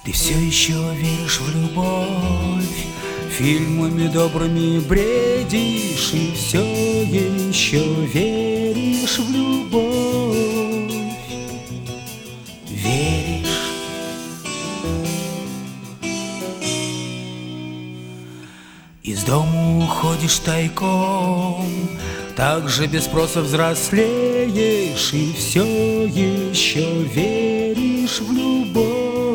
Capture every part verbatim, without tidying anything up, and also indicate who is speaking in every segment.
Speaker 1: Ты все еще веришь в любовь, фильмами добрыми бредишь, и все еще веришь в любовь. Веришь. Из дома уходишь тайком, так же без спроса взрослеешь, и все еще веришь в любовь.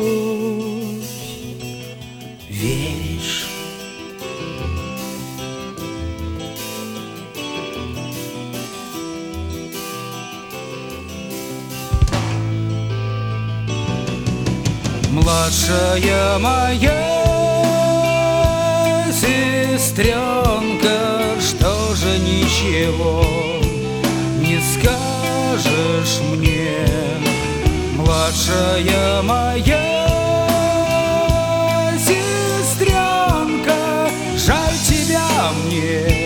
Speaker 1: Веришь. Младшая моя сестренка, что же ничего не скажешь мне? Младшая моя сестренка, жаль тебя мне.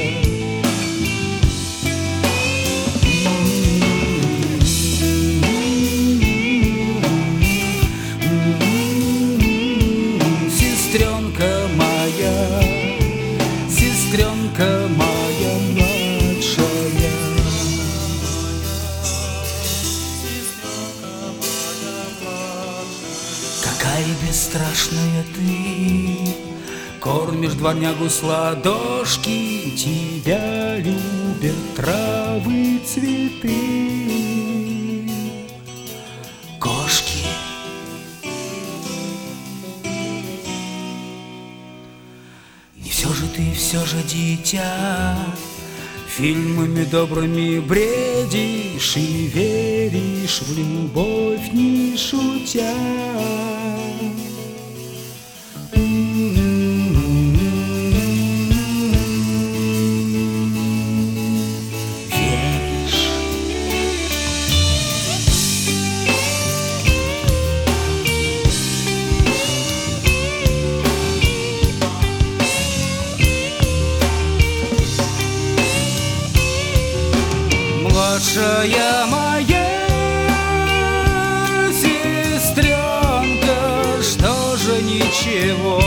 Speaker 1: Сестренка моя, сестренка моя младшая. Какая бесстрашная ты, кормишь дворнягу с ладошки, тебя любят травы, цветы, кошки. И все же ты, все же дитя, фильмами добрыми бредишь и веришь в любовь, не шутя. Младшая моя сестренка, что же ничего